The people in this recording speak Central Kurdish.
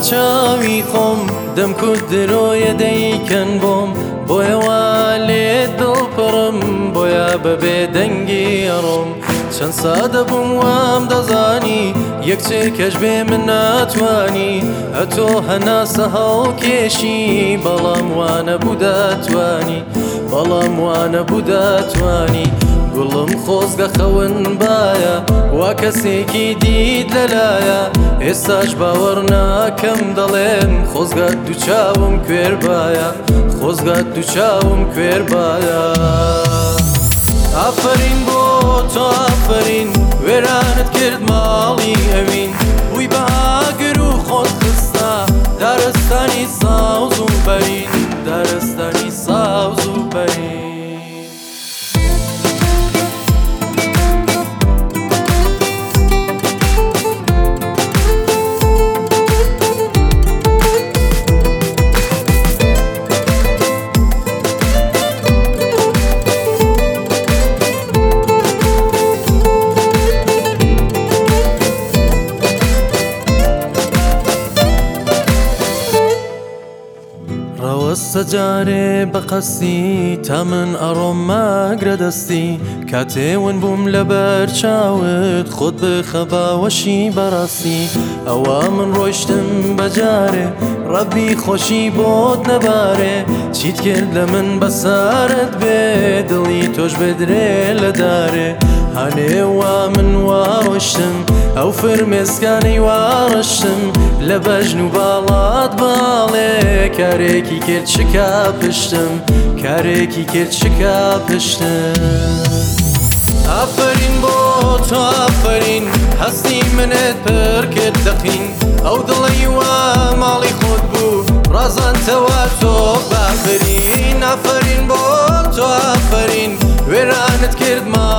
چاوی خۆم دەمکوت درۆیە دەیکەن بۆم بۆیەوە لێ دڵپڕم بۆیە بەبێ دەنگی ئەڕۆم چەند سادە بووم وام دەزانی یەکچێکەش بێ من ناتوانی ئەتۆ هەناسە هەڵکێشی بەڵام وانە بوو دەتوانی بەڵام وانە بوو دەتوانی گوڵم خۆزگە خەون باە وا کەسێکی دیت لەلایە ئێستاش باوەڕ ناکەم دەڵێم خۆزگات دووچاوم کوێر باە خۆزگات دووچاوم کوێر باە ئافرین بۆ تۆ ئافرین وێرانت کرد ماڵی ئەوین وی بەهاگر و خۆت خستە دارستانی ساوز و بەرین دارستانی ساوز و بەرین ڕەوەستە جارێ بەقەستی تا من ئەڕۆم ماگرە دەستی کاتێون بووم لەبەر چاوت خۆت بخە باوەشی بەڕاستی ئەوە من ڕۆیشتم بەجارێ ڕەبی خۆشی بۆت نەبارێ چیت کرد لە من بەسارت بێ دڵی تۆش بێدرێ لە دارێ هەنێوا من واڕۆشتم ئەو فرمێسکانەی واڕشتم لە بەژن و باڵات باڵێ کارێکی کرد شکا پشتم کارێکی کرد شکا پشتم ئافرین بۆ تۆ ئافرین هەستی منت پڕ کرد دەقین ئەو دڵی وا ماڵی خۆت بوو ڕازانتەوە تۆ بافرین ئافرین بۆ تۆ ئافرین وێرانت کرد